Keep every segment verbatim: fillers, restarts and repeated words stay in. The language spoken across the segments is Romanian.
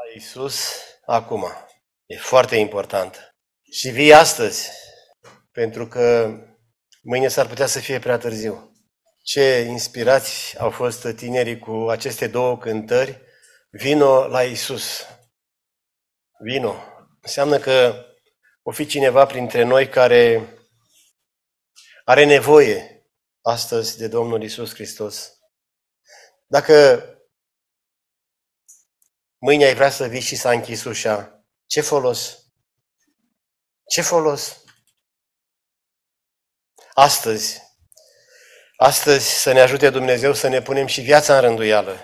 Iisus acum. E foarte important. Și vii astăzi, pentru că mâine s-ar putea să fie prea târziu. Ce inspirați au fost tinerii cu aceste două cântări. Vino la Iisus. Vino. Înseamnă că o fi cineva printre noi care are nevoie astăzi de Domnul Iisus Hristos. Dacă mâine ai vrea să vii și s-a închis ușa, ce folos? Ce folos? Astăzi, astăzi să ne ajute Dumnezeu să ne punem și viața în rânduială.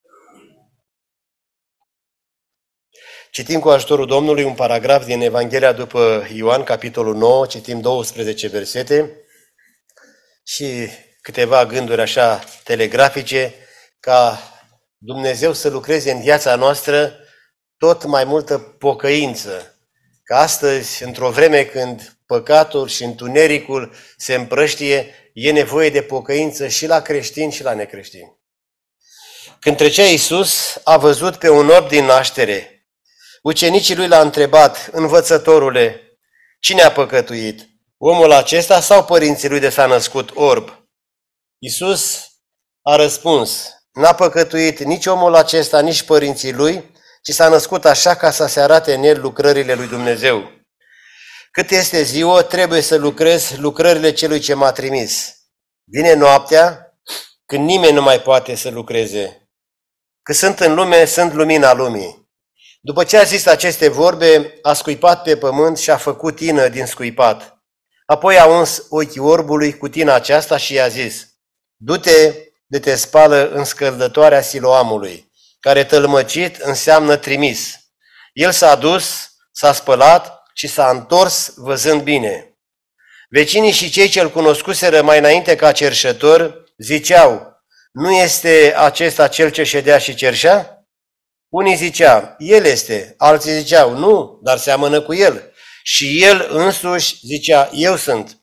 Citim cu ajutorul Domnului un paragraf din Evanghelia după Ioan, capitolul nouă, citim douăsprezece versete și câteva gânduri așa telegrafice ca Dumnezeu să lucreze în viața noastră tot mai multă pocăință. Că astăzi, într-o vreme când păcatul și întunericul se împrăștie, e nevoie de pocăință și la creștini și la necreștini. Când trecea Iisus, a văzut pe un orb din naștere. Ucenicii lui l-a întrebat: învățătorule, cine a păcătuit? Omul acesta sau părinții lui de s-a născut orb? Iisus a răspuns: n-a păcătuit nici omul acesta, nici părinții lui, ci s-a născut așa ca să se arate în el lucrările lui Dumnezeu. Cât este ziua, trebuie să lucrez lucrările celui ce m-a trimis. Vine noaptea, când nimeni nu mai poate să lucreze. Că sunt în lume, sunt lumina lumii. După ce a zis aceste vorbe, a scuipat pe pământ și a făcut tină din scuipat. Apoi a uns ochii orbului cu tina aceasta și i-a zis: du-te de te spală în scăldătoarea Siloamului, care tălmăcit înseamnă trimis. El s-a dus, s-a spălat și s-a întors văzând bine. Vecinii și cei ce-l cunoscuseră mai înainte ca cerșător ziceau: nu este acesta cel ce ședea și cerșea? Unii ziceau: el este, alții ziceau: nu, dar seamănă cu el. Și el însuși zicea: eu sunt.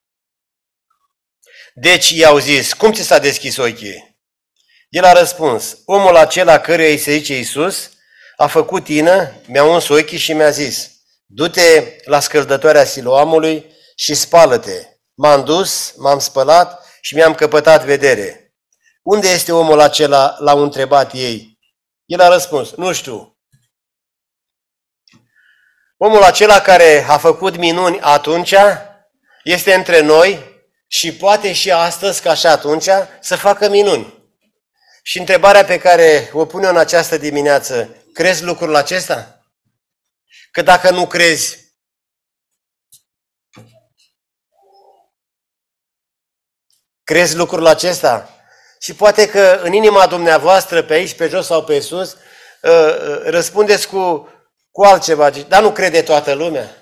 Deci i-au zis: cum ți s-a deschis ochii? El a răspuns: omul acela căruia îi se zice Iisus a făcut tină, mi-a uns ochii și mi-a zis: du-te la scăldătoarea Siloamului și spală-te. M-am dus, m-am spălat și mi-am căpătat vedere. Unde este omul acela? L-au întrebat ei. El a răspuns: nu știu. Omul acela care a făcut minuni atunci este între noi și poate și astăzi, ca și atunci, să facă minuni. Și întrebarea pe care o pun eu în această dimineață: crezi lucrul acesta? Că dacă nu crezi, crezi lucrul acesta? Și poate că în inima dumneavoastră, pe aici, pe jos sau pe sus, răspundeți cu, cu altceva. Dar nu crede toată lumea.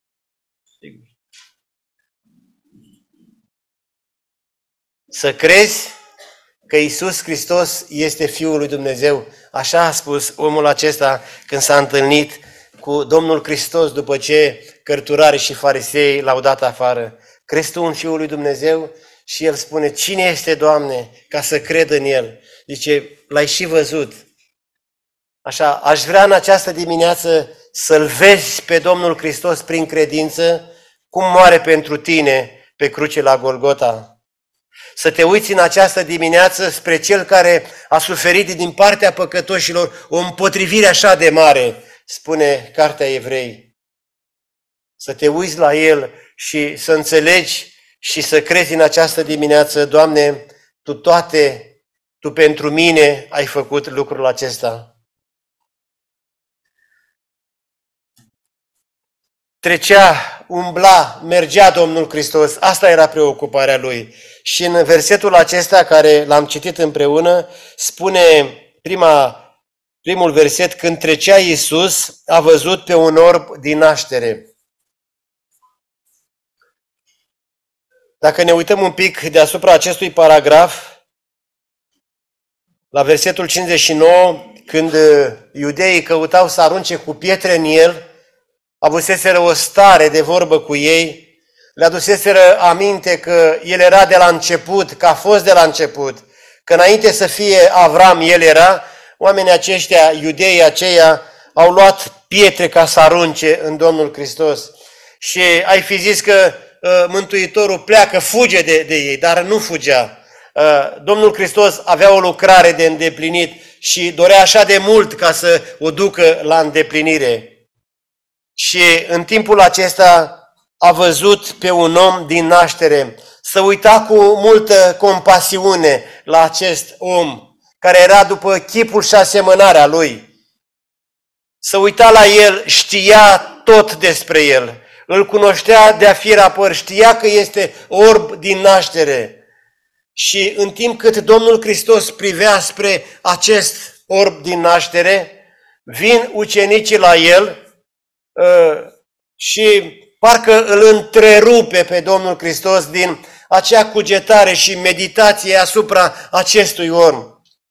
Să crezi că Iisus Hristos este Fiul lui Dumnezeu. Așa a spus omul acesta când s-a întâlnit cu Domnul Hristos după ce cărturarii și farisei l-au dat afară. Crezi tu în Fiul lui Dumnezeu? Și el spune: cine este, Doamne, ca să cred în el? Zice: l-ai și văzut. Așa, aș vrea în această dimineață să-L vezi pe Domnul Hristos prin credință, cum moare pentru tine pe cruce la Golgota. Să te uiți în această dimineață spre Cel care a suferit din partea păcătoșilor o împotrivire așa de mare, spune Cartea Evrei. Să te uiți la El și să înțelegi și să crezi în această dimineață: Doamne, Tu toate, Tu pentru mine ai făcut lucrul acesta. Trecea, umbla, mergea Domnul Hristos, asta era preocuparea Lui. Și în versetul acesta care l-am citit împreună, spune prima, primul verset: când trecea Iisus, a văzut pe un orb din naștere. Dacă ne uităm un pic deasupra acestui paragraf, la versetul cincizeci și nouă, când iudeii căutau să arunce cu pietre în el, avuseseră o stare de vorbă cu ei, le aduseseră aminte că el era de la început, că a fost de la început, că înainte să fie Avram, el era. Oamenii aceștia, iudeii aceia, au luat pietre ca să arunce în Domnul Hristos. Și ai fi zis că uh, Mântuitorul pleacă, fuge de, de ei, dar nu fugea. Uh, Domnul Hristos avea o lucrare de îndeplinit și dorea așa de mult ca să o ducă la îndeplinire. Și în timpul acesta a văzut pe un om din naștere, să uita cu multă compasiune la acest om, care era după chipul și asemănarea lui. Să uita la el, știa tot despre el, îl cunoștea de-a fi rapăr, știa că este orb din naștere. Și în timp cât Domnul Hristos privea spre acest orb din naștere, vin ucenicii la el și parcă îl întrerupe pe Domnul Hristos din acea cugetare și meditație asupra acestui om.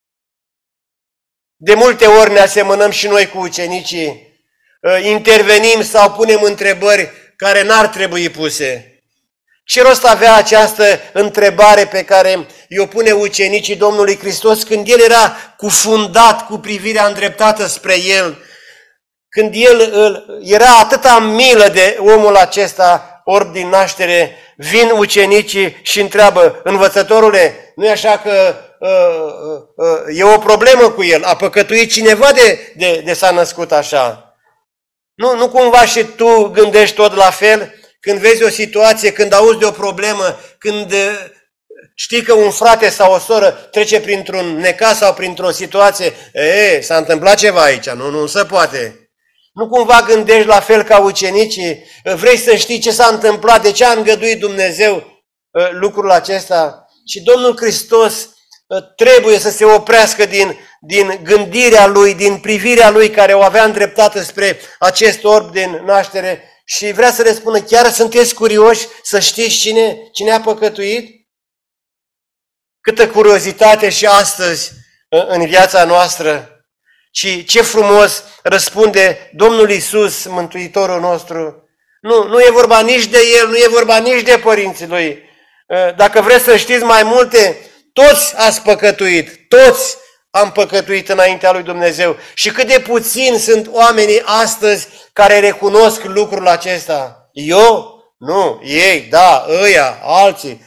De multe ori ne asemănăm și noi cu ucenicii, intervenim sau punem întrebări care n-ar trebui puse. Ce rost avea această întrebare pe care i-o pune ucenicii Domnului Hristos când el era cufundat cu privirea îndreptată spre el, când el era atâta milă de omul acesta orb din naștere, vin ucenicii și întreabă, învățătorule, nu e așa că uh, uh, e o problemă cu el, a păcătuit cineva de, de, de s-a născut așa? Nu, nu cumva și tu gândești tot la fel? Când vezi o situație, când auzi de o problemă, când știi că un frate sau o soră trece printr-un necaz sau printr-o situație, e, s-a întâmplat ceva aici, nu, nu se poate. Nu cumva gândești la fel ca ucenicii, vrei să știi ce s-a întâmplat, de ce a îngăduit Dumnezeu lucrul acesta? Și Domnul Hristos trebuie să se oprească din, din gândirea Lui, din privirea Lui care o avea îndreptată spre acest orb din naștere și vrea să le spună, chiar sunteți curioși să știți cine, cine a păcătuit? Câtă curiozitate și astăzi în viața noastră! Și ce frumos răspunde Domnul Iisus, Mântuitorul nostru. Nu, nu e vorba nici de El, nu e vorba nici de părinții Lui. Dacă vreți să știți mai multe, toți ați păcătuit, toți am păcătuit înaintea lui Dumnezeu. Și cât de puțini sunt oamenii astăzi care recunosc lucrul acesta. Eu? Nu. Ei, da, ăia, alții.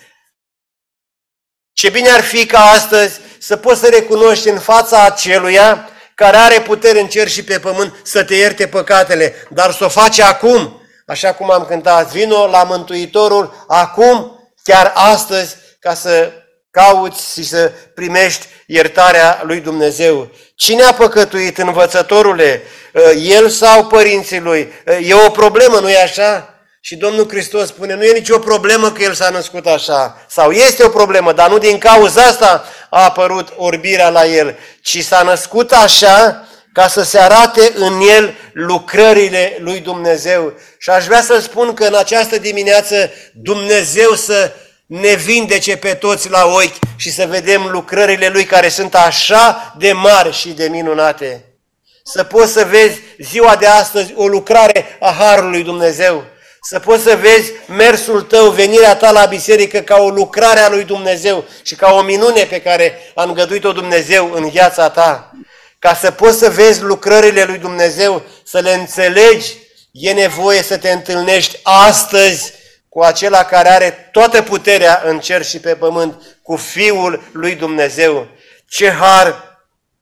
Ce bine ar fi ca astăzi să poți să recunoști în fața aceluia care are putere în cer și pe pământ să te ierte păcatele, dar să o face acum, așa cum am cântat, vino la Mântuitorul acum, chiar astăzi, ca să cauți și să primești iertarea lui Dumnezeu. Cine a păcătuit, învățătorule? El sau părinții lui? E o problemă, nu-i așa? Și Domnul Hristos spune, nu e nicio problemă că el s-a născut așa. Sau este o problemă, dar nu din cauza asta a apărut orbirea la el, ci s-a născut așa ca să se arate în el lucrările lui Dumnezeu. Și aș vrea să spun că în această dimineață Dumnezeu să ne vindece pe toți la ochi și să vedem lucrările Lui care sunt așa de mari și de minunate. Să poți să vezi ziua de astăzi o lucrare a Harului Dumnezeu. Să poți să vezi mersul tău, venirea ta la biserică ca o lucrare a lui Dumnezeu și ca o minune pe care a îngăduit-o Dumnezeu în viața ta. Ca să poți să vezi lucrările lui Dumnezeu, să le înțelegi, e nevoie să te întâlnești astăzi cu acela care are toată puterea în cer și pe pământ, cu Fiul lui Dumnezeu. Ce har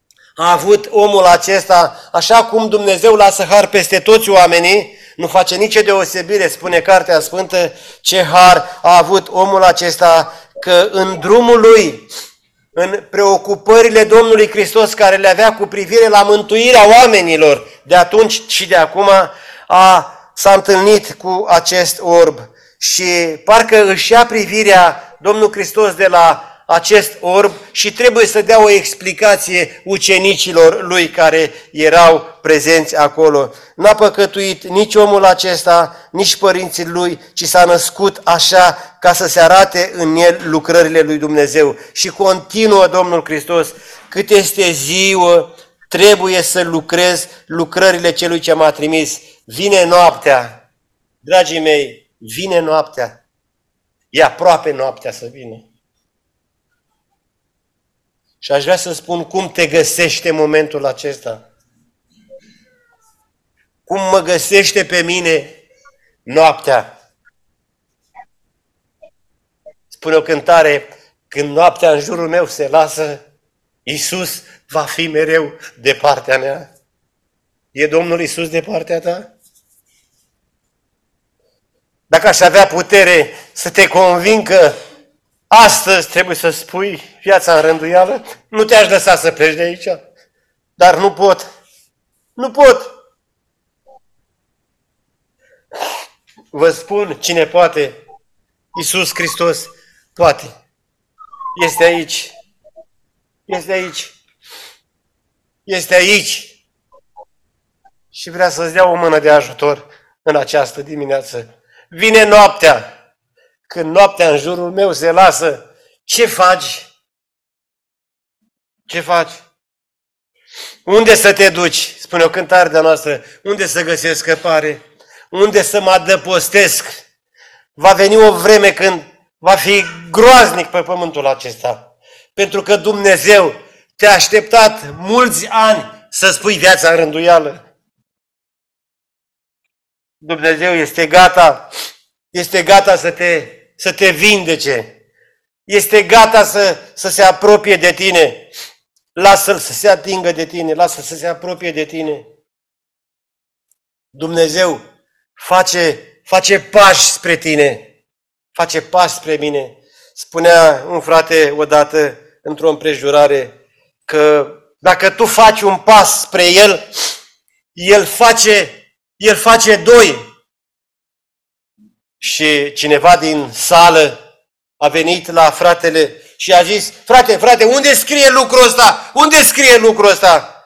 a avut omul acesta, așa cum Dumnezeu lasă har peste toți oamenii, nu face nicio deosebire, spune Cartea Sfântă, ce har a avut omul acesta, că în drumul lui, în preocupările Domnului Hristos care le avea cu privire la mântuirea oamenilor de atunci și de acum, a, s-a întâlnit cu acest orb. Și parcă își ia privirea Domnul Hristos de la acest orb și trebuie să dea o explicație ucenicilor lui care erau prezenți acolo. N-a păcătuit nici omul acesta, nici părinții lui, ci s-a născut așa ca să se arate în el lucrările lui Dumnezeu. Și continuă Domnul Hristos, cât este ziua, trebuie să lucrez lucrările celui ce m-a trimis. Vine noaptea, dragii mei, vine noaptea. E aproape noaptea să vină. Și aș vrea să spun cum te găsește momentul acesta. cum mă găsește pe mine noaptea. Spune o cântare, când noaptea în jurul meu se lasă, Iisus va fi mereu de partea mea. E Domnul Iisus de partea ta? Dacă aș avea putere să te convin că astăzi trebuie să spui viața în rânduială, nu te-aș lăsa să pleci de aici. Dar nu pot. Nu pot. Vă spun, cine poate, Iisus Hristos poate. Este aici. Este aici. Este aici. Și vrea să-ți dea o mână de ajutor în această dimineață. Vine noaptea. Când noaptea în jurul meu se lasă, ce faci? Ce faci? Unde să te duci? Spune o cântare de-a noastră. Unde să găsesc scăpare? Unde să mă adăpostesc? Va veni o vreme când va fi groaznic pe pământul acesta. Pentru că Dumnezeu te-a așteptat mulți ani să spui viața în rânduială. Dumnezeu este gata, este gata să te, să te vindece. Este gata să, să se apropie de tine. Lasă-L să se atingă de tine, lasă-L să se apropie de tine. Dumnezeu face, face pași spre tine, face pași spre mine. Spunea un frate odată într-o împrejurare că dacă tu faci un pas spre El, El face, El face doi. Și cineva din sală a venit la fratele și a zis, frate, frate, unde scrie lucrul ăsta? Unde scrie lucrul ăsta?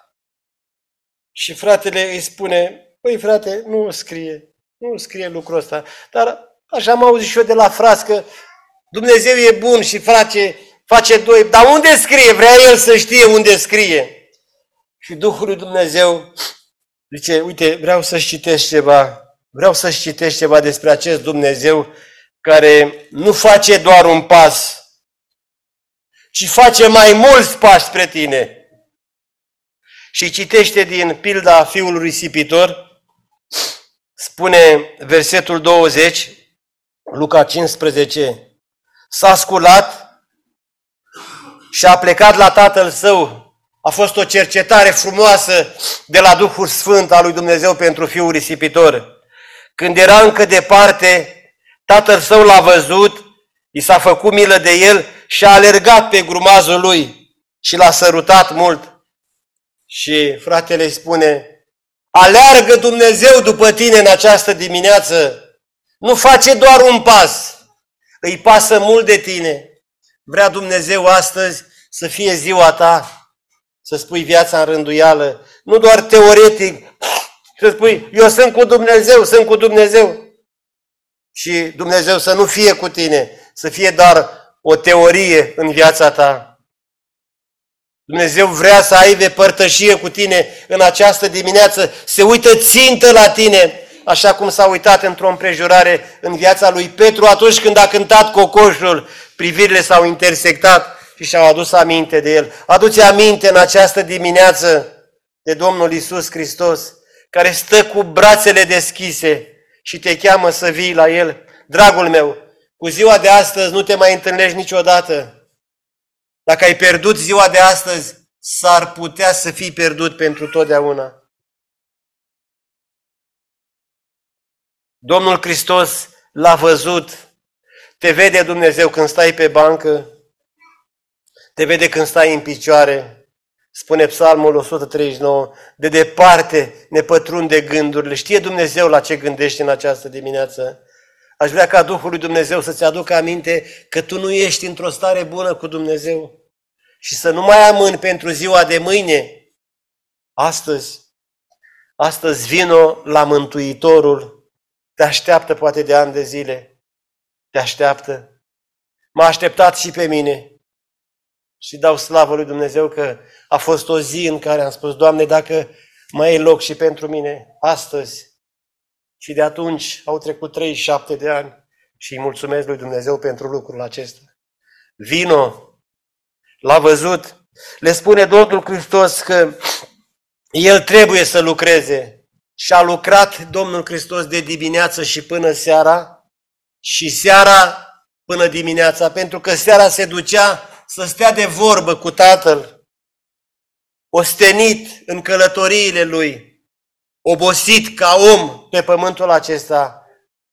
Și fratele îi spune, păi frate, nu scrie, nu scrie lucrul ăsta. Dar așa am auzit și eu de la frați că Dumnezeu e bun și face, face doi. Dar unde scrie? Vrea el să știe unde scrie. Și Duhul lui Dumnezeu zice, uite, vreau să-ți citesc ceva, vreau să-ți citesc ceva despre acest Dumnezeu care nu face doar un pas, ci face mai mulți pași spre tine. Și citește din pilda fiului risipitor, spune versetul douăzeci, Luca cincisprezece, s-a sculat și a plecat la tatăl său. A fost o cercetare frumoasă de la Duhul Sfânt al lui Dumnezeu pentru fiul risipitor. Când era încă departe, tatăl său l-a văzut, i s-a făcut milă de el și a alergat pe grumazul lui și l-a sărutat mult. Și fratele îi spune, aleargă Dumnezeu după tine în această dimineață, nu face doar un pas, îi pasă mult de tine. Vrea Dumnezeu astăzi să fie ziua ta, să spui viața în rânduială, nu doar teoretic, să spui, eu sunt cu Dumnezeu, sunt cu Dumnezeu. Și Dumnezeu să nu fie cu tine, să fie doar o teorie în viața ta. Dumnezeu vrea să aibă părtășie cu tine în această dimineață, se uită țintă la tine, așa cum s-a uitat într-o împrejurare în viața lui Petru atunci când a cântat cocoșul, privirile s-au intersectat și și-au adus aminte de el. Adu-ți aminte în această dimineață de Domnul Iisus Hristos, care stă cu brațele deschise și te cheamă să vii la El. Dragul meu, cu ziua de astăzi nu te mai întâlnești niciodată. Dacă ai pierdut ziua de astăzi, s-ar putea să fii pierdut pentru totdeauna. Domnul Hristos l-a văzut. Te vede Dumnezeu când stai pe bancă, te vede când stai în picioare. Spune Psalmul o sută treizeci și nouă, de departe ne pătrunde gândurile. Știe Dumnezeu la ce gândești în această dimineață. Aș vrea ca Duhul lui Dumnezeu să-ți aducă aminte că tu nu ești într-o stare bună cu Dumnezeu și să nu mai amâni pentru ziua de mâine. Astăzi, astăzi vino la Mântuitorul, te așteaptă poate de ani de zile, te așteaptă. M-a așteptat și pe mine și dau slavă lui Dumnezeu că a fost o zi în care am spus, Doamne, dacă mai e loc și pentru mine astăzi. Și de atunci au trecut treizeci și șapte de ani și îi mulțumesc lui Dumnezeu pentru lucrul acesta. Vino, l-a văzut, le spune Domnul Hristos că El trebuie să lucreze Și a lucrat Domnul Hristos de dimineață și până seara și seara până dimineața, pentru că seara se ducea să stea de vorbă cu Tatăl, ostenit în călătoriile lui, obosit ca om pe pământul acesta,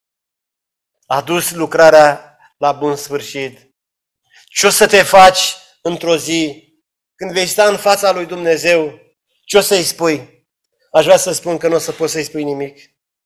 a dus lucrarea la bun sfârșit. Ce o să te faci într-o zi când vei sta în fața lui Dumnezeu? Ce o să-i spui? Aș vrea să spun că nu o să poți să-i spui nimic.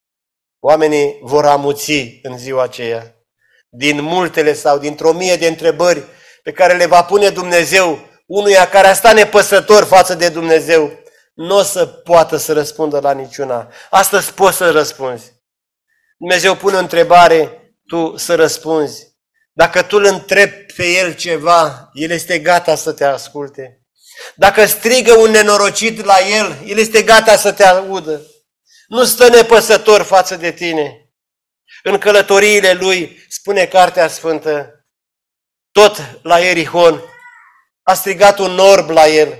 Oamenii vor amuți în ziua aceea. Din multele sau dintr-o mie de întrebări pe care le va pune Dumnezeu unuia care a stat nepăsător față de Dumnezeu, nu o să poată să răspundă la niciuna. Astăzi poți să răspunzi. Dumnezeu pune o întrebare, tu să răspunzi. Dacă tu îl întrebi pe el ceva, el este gata să te asculte. Dacă strigă un nenorocit la el, el este gata să te audă. Nu stă nepăsător față de tine. În călătoriile lui, spune Cartea Sfântă, tot la Ierihon, a strigat un orb la el.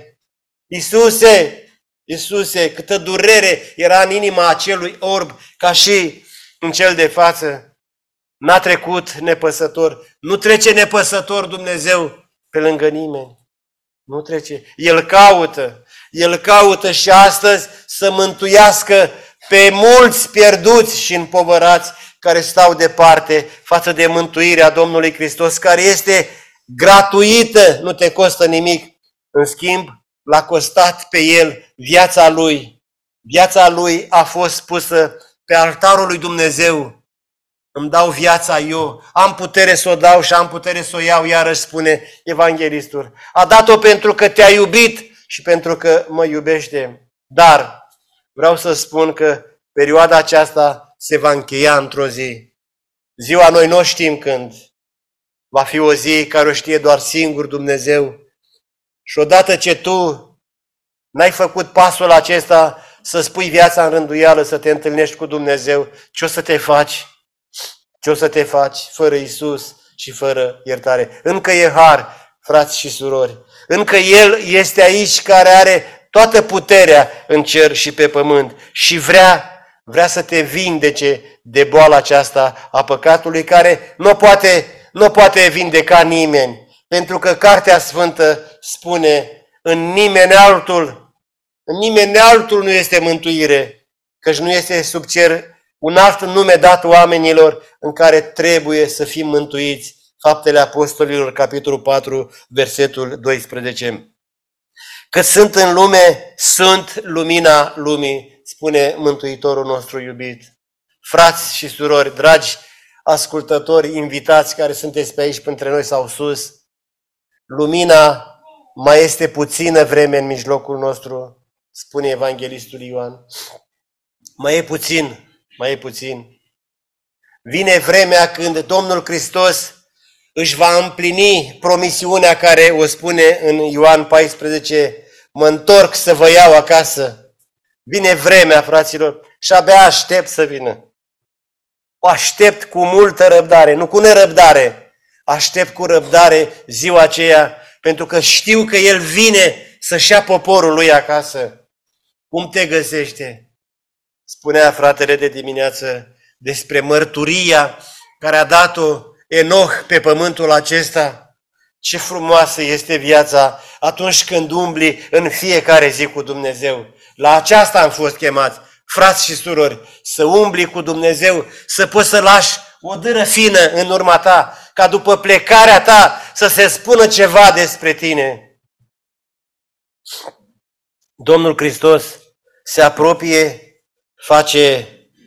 Iisuse, Iisuse, câtă durere era în inima acelui orb, ca și în cel de față. N-a trecut nepăsător. Nu trece nepăsător Dumnezeu pe lângă nimeni. Nu trece. El caută. El caută și astăzi să mântuiască pe mulți pierduți și împovărați care stau departe față de mântuirea Domnului Hristos, care este gratuită, nu te costă nimic. În schimb, l-a costat pe el viața lui. Viața lui a fost pusă pe altarul lui Dumnezeu. Îmi dau viața eu, am putere să o dau și am putere să o iau, iarăși spune evanghelistul. A dat-o pentru că te-a iubit și pentru că mă iubește. Dar vreau să spun că perioada aceasta se va încheia într-o zi. Ziua noi nu știm când. Va fi o zi care o știe doar singur Dumnezeu. Și odată ce tu n-ai făcut pasul acesta să spui viața în rânduială, să te întâlnești cu Dumnezeu, ce o să te faci? Ce o să te faci fără Iisus și fără iertare? Încă e har, frați și surori. Încă El este aici care are toată puterea în cer și pe pământ și vrea, vrea să te vindece de boala aceasta a păcatului care nu poate, nu poate vindeca nimeni. Pentru că Cartea Sfântă spune, în nimeni altul, în nimeni altul nu este mântuire, căci nu este sub cer un alt nume dat oamenilor în care trebuie să fim mântuiți. Faptele Apostolilor, capitolul patru, versetul doisprezece. Că sunt în lume, sunt lumina lumii, spune Mântuitorul nostru iubit. Frați și surori, dragi ascultători, invitați care sunteți pe aici între noi sau sus, lumina mai este puțină vreme în mijlocul nostru, spune evanghelistul Ioan. Mai e puțin. Mai e puțin. Vine vremea când Domnul Hristos își va împlini promisiunea care o spune în Ioan paisprezece, mă întorc să vă iau acasă. Vine vremea, fraților, și abia aștept să vină. O aștept cu multă răbdare, nu cu nerăbdare. Aștept cu răbdare ziua aceea, pentru că știu că El vine să-și ia poporul Lui acasă. Cum te găsește? Spunea fratele de dimineață despre mărturia care a dat-o Enoch pe pământul acesta. Ce frumoasă este viața atunci când umbli în fiecare zi cu Dumnezeu. La aceasta am fost chemați, frați și surori, să umbli cu Dumnezeu, să poți să lași o dâră fină în urma ta, ca după plecarea ta să se spună ceva despre tine. Domnul Hristos se apropie, face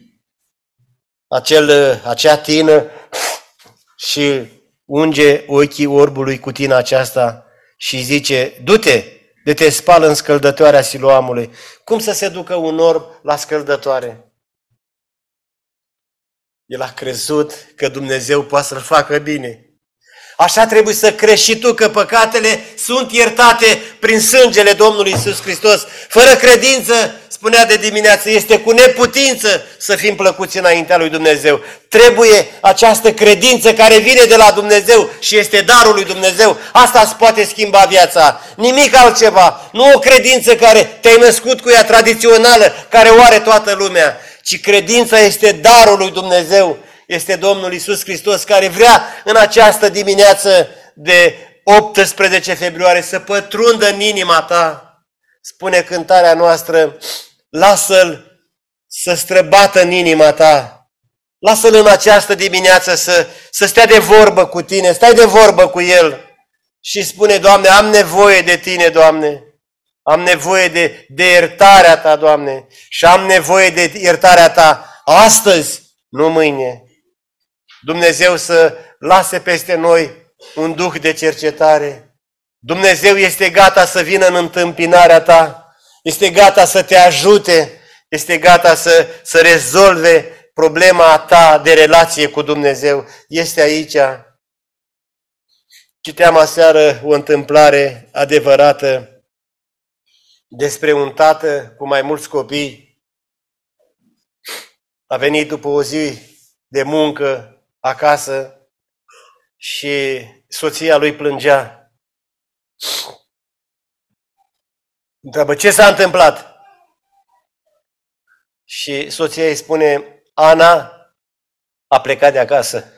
acel, acea tină și unge ochii orbului cu tina aceasta și zice, du-te, de te spală în scăldătoarea Siloamului. Cum să se ducă un orb la scăldătoare? El a crezut că Dumnezeu poate să-l facă bine. Așa trebuie să crești și tu, că păcatele sunt iertate prin sângele Domnului Iisus Hristos. Fără credință, spunea de dimineață, este cu neputință să fim plăcuți înaintea lui Dumnezeu. Trebuie această credință care vine de la Dumnezeu și este darul lui Dumnezeu. Asta îți poate schimba viața. Nimic altceva. Nu o credință care te-ai născut cu ea tradițională, care o are toată lumea, ci credința este darul lui Dumnezeu. Este Domnul Iisus Hristos care vrea în această dimineață de optsprezece februarie să pătrundă în inima ta. Spune cântarea noastră, lasă-L să străbată în inima ta. Lasă-L în această dimineață să, să stea de vorbă cu tine, stai de vorbă cu El și spune, Doamne, am nevoie de Tine, Doamne. Am nevoie de, de iertarea Ta, Doamne, și am nevoie de iertarea Ta astăzi, nu mâine. Dumnezeu să lase peste noi un duh de cercetare. Dumnezeu este gata să vină în întâmpinarea ta, este gata să te ajute, este gata să, să rezolve problema ta de relație cu Dumnezeu. Este aici. Citeam aseară o întâmplare adevărată despre un tată cu mai mulți copii. A venit după o zi de muncă acasă și soția lui plângea. Întreabă, ce s-a întâmplat? Și soția îi spune, Ana a plecat de acasă.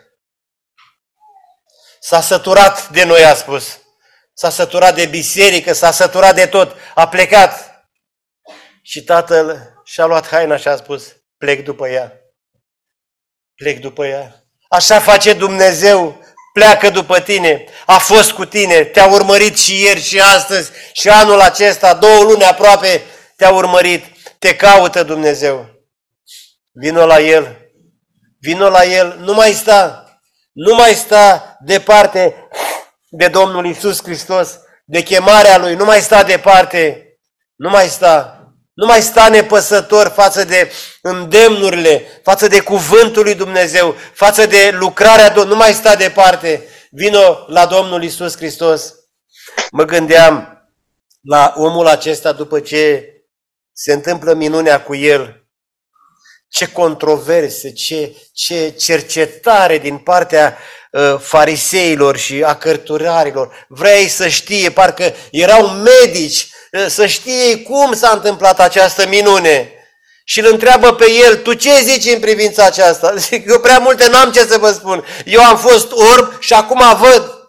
S-a săturat de noi, a spus. S-a săturat de biserică, s-a săturat de tot. A plecat. Și tatăl și-a luat haina și a spus, plec după ea. Plec după ea. Așa face Dumnezeu, pleacă după tine, a fost cu tine, te-a urmărit și ieri și astăzi și anul acesta, două luni aproape te-a urmărit, te caută Dumnezeu. Vino la El, vino la El, nu mai sta, nu mai sta departe de Domnul Iisus Hristos, de chemarea Lui, nu mai sta departe, nu mai sta. Nu mai sta nepăsător față de îndemnurile, față de cuvântul lui Dumnezeu, față de lucrarea Domnului, nu mai sta departe. Vino la Domnul Iisus Hristos. Mă gândeam la omul acesta după ce se întâmplă minunea cu el. Ce controverse, ce, ce cercetare din partea uh, fariseilor și a cărturarilor. Vrei să știe, parcă erau medici, să știe cum s-a întâmplat această minune. Și îl întreabă pe el, tu ce zici în privința aceasta? Zic, eu prea multe n-am ce să vă spun. Eu am fost orb și acum văd.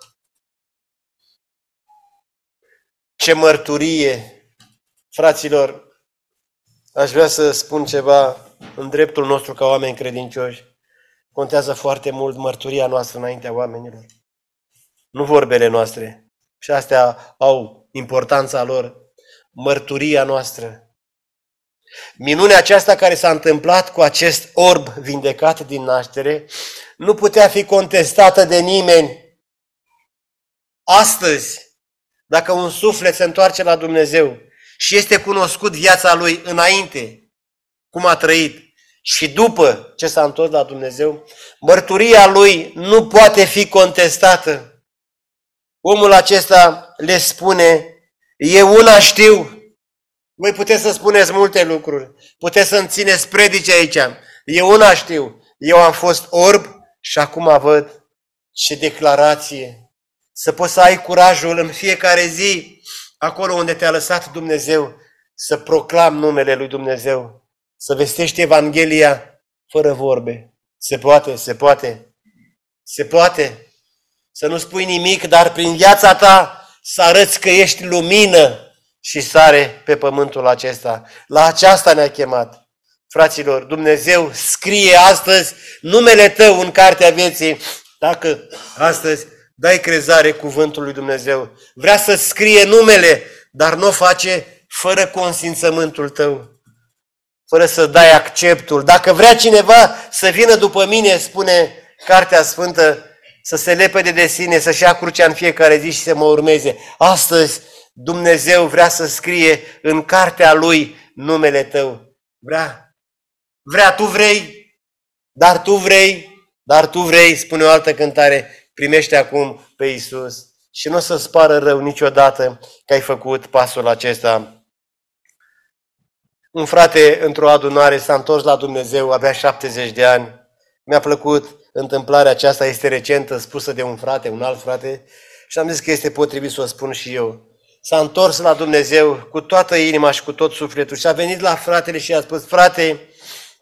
Ce mărturie! Fraților, aș vrea să spun ceva în dreptul nostru ca oameni credincioși. Contează foarte mult mărturia noastră înaintea oamenilor. Nu vorbele noastre. Și astea au importanța lor. Mărturia noastră. Minunea aceasta care s-a întâmplat cu acest orb vindecat din naștere nu putea fi contestată de nimeni. Astăzi, dacă un suflet se întoarce la Dumnezeu și este cunoscut viața lui înainte, cum a trăit, și după ce s-a întors la Dumnezeu, mărturia lui nu poate fi contestată. Omul acesta le spune, eu una știu. Voi puteți să spuneți multe lucruri, puteți să-mi țineți predici aici. Eu una știu, eu am fost orb și acum văd. Ce declarație! Să poți să ai curajul în fiecare zi, acolo unde te-a lăsat Dumnezeu, să proclam numele lui Dumnezeu, să vestești Evanghelia fără vorbe. Se poate, se poate, se poate. Să nu spui nimic, dar prin viața ta să arăți că ești lumină și sare pe pământul acesta. La aceasta ne-a chemat. Fraților, Dumnezeu scrie astăzi numele tău în cartea vieții, dacă astăzi dai crezare cuvântului lui Dumnezeu. Vrea să scrie numele, dar nu o face fără consimțământul tău, fără să dai acceptul. Dacă vrea cineva să vină după mine, spune Cartea Sfântă, să se lepede de sine, să-și ia crucea în fiecare zi și să mă urmeze. Astăzi Dumnezeu vrea să scrie în cartea Lui numele tău. Vrea. Vrea, tu vrei, dar tu vrei, dar tu vrei, spune o altă cântare, primește acum pe Iisus și nu o să-ți pară rău niciodată că ai făcut pasul acesta. Un frate într-o adunare s-a întors la Dumnezeu, avea șaptezeci de ani. Mi-a plăcut întâmplarea aceasta, este recentă, spusă de un frate, un alt frate, și am zis că este potrivit să o spun și eu. S-a întors la Dumnezeu cu toată inima și cu tot sufletul și a venit la fratele și i-a spus: frate,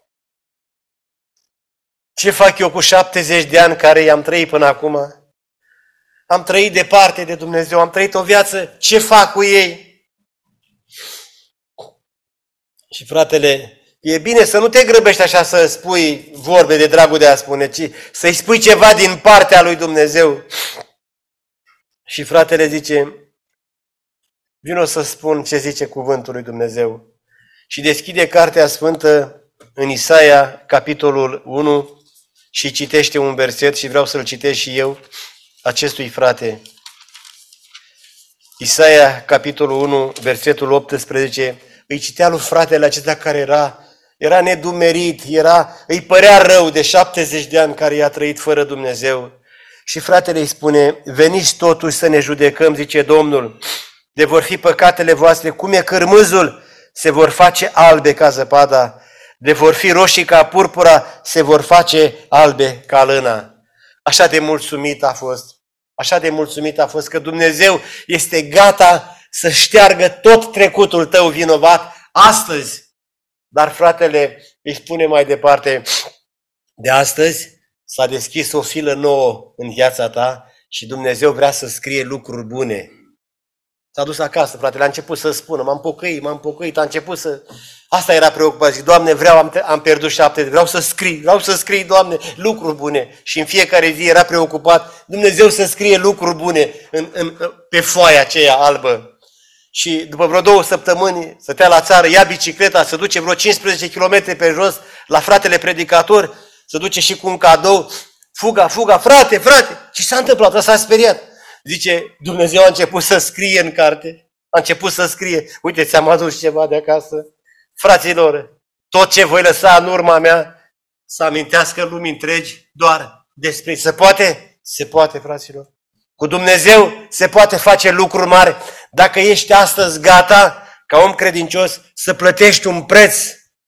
ce fac eu cu șaptezeci de ani care i-am trăit până acum? Am trăit departe de Dumnezeu, am trăit o viață, ce fac cu ei? Și fratele, e bine să nu te grăbești așa să spui vorbe de dragul de a spune, ci să-i spui ceva din partea lui Dumnezeu. Și fratele zice: vino să spun ce zice cuvântul lui Dumnezeu. Și deschide Cartea Sfântă în Isaia, capitolul unu, și citește un verset și vreau să-l citesc și eu acestui frate. Isaia, capitolul unu, versetul optsprezece, îi citea lui fratele acesta care era, era nedumerit, era, îi părea rău de șaptezeci de ani care i-a trăit fără Dumnezeu. Și fratele îi spune: veniți totuși să ne judecăm, zice Domnul, de vor fi păcatele voastre, cum e cârmâzul, se vor face albe ca zăpada, de vor fi roșii ca purpura, se vor face albe ca lâna. Așa de mulțumit a fost, așa de mulțumit a fost că Dumnezeu este gata să șteargă tot trecutul tău vinovat astăzi. Dar fratele îi spune mai departe: de astăzi s-a deschis o filă nouă în viața ta și Dumnezeu vrea să scrie lucruri bune. S-a dus acasă, fratele, a început să spună: m-am pocăit, m-am pocăit, a început să... Asta era preocupat. Zic: Doamne, vreau, am, am pierdut șapte, vreau să scrii, vreau să scrii, Doamne, lucruri bune. Și în fiecare zi era preocupat Dumnezeu să scrie lucruri bune în, în, pe foaia aceea albă. Și după vreo două săptămâni stătea la țară, ia bicicleta, se duce vreo cincisprezece kilometri pe jos la fratele predicator, se duce și cu un cadou, fuga, fuga, frate, frate, ce s-a întâmplat? S-a speriat. Zice: Dumnezeu a început să scrie în carte, a început să scrie: uite, ți-am adus ceva de acasă. Fraților, tot ce voi lăsa în urma mea să amintească lumii întregi doar despre... Se poate? Se poate, fraților. Cu Dumnezeu se poate face lucruri mari. Dacă ești astăzi gata, ca om credincios, să plătești un preț.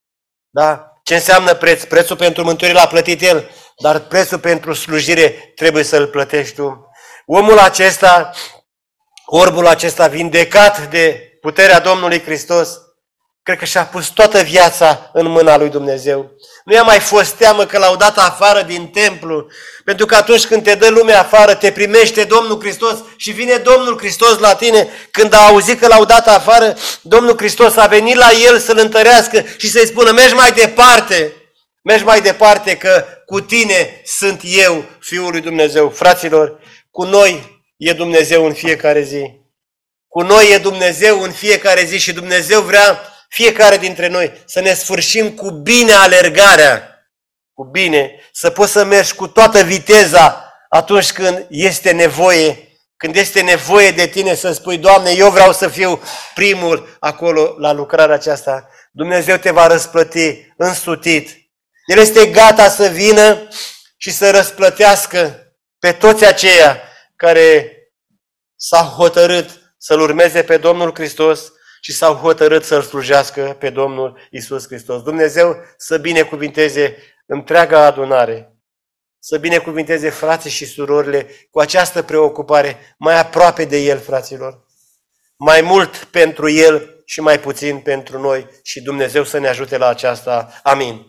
Da? Ce înseamnă preț? Prețul pentru mântuire l-a plătit El, dar prețul pentru slujire trebuie să-l plătești tu. Omul acesta, orbul acesta vindecat de puterea Domnului Hristos, cred că și-a pus toată viața în mâna lui Dumnezeu. Nu i-a mai fost teamă că l-au dat afară din templu, pentru că atunci când te dă lumea afară, te primește Domnul Hristos și vine Domnul Hristos la tine. Când a auzit că l-au dat afară, Domnul Hristos a venit la el să-l întărească și să-i spună: mergi mai departe, mergi mai departe că cu tine sunt eu, Fiul lui Dumnezeu. Fraților, cu noi e Dumnezeu în fiecare zi. Cu noi e Dumnezeu în fiecare zi și Dumnezeu vrea fiecare dintre noi să ne sfârșim cu bine alergarea, cu bine, să poți să mergi cu toată viteza atunci când este nevoie, când este nevoie de tine să spui: Doamne, eu vreau să fiu primul acolo la lucrarea aceasta. Dumnezeu te va răsplăti însutit. El este gata să vină și să răsplătească pe toți aceia care s-au hotărât să-L urmeze pe Domnul Hristos și s-au hotărât să-L slujească pe Domnul Iisus Hristos. Dumnezeu să binecuvinteze întreaga adunare, să binecuvinteze frații și surorile cu această preocupare mai aproape de El, fraților. Mai mult pentru El și mai puțin pentru noi și Dumnezeu să ne ajute la aceasta. Amin.